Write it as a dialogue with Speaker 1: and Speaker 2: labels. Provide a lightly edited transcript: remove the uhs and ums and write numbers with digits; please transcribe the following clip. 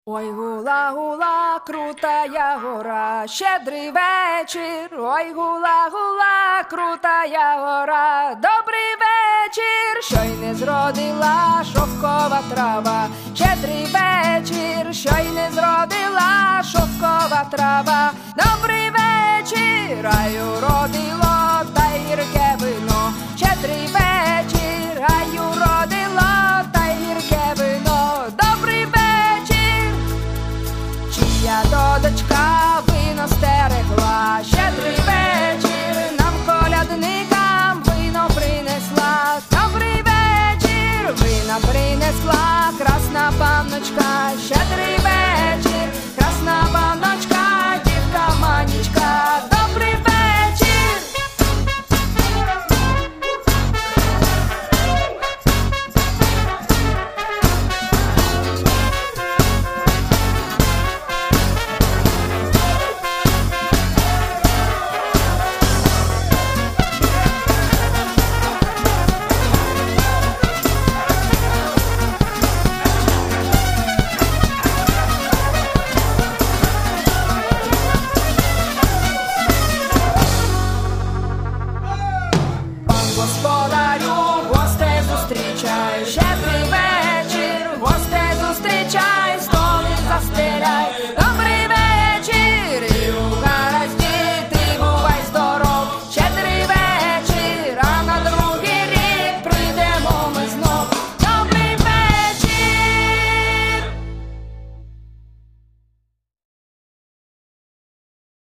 Speaker 1: Ой, гула, гула, крутая гора, щедрий вечір. Ой, гула, гула, крутая гора, добрий вечір, що й не зродила шовкова трава. Щедрий вечір, що й не зродила шовкова трава. Добрий вечір, раю родило, та й гірке вино. Щедрий вечір, раю родило, та й гірке вино. Добрий вечір, чия додочка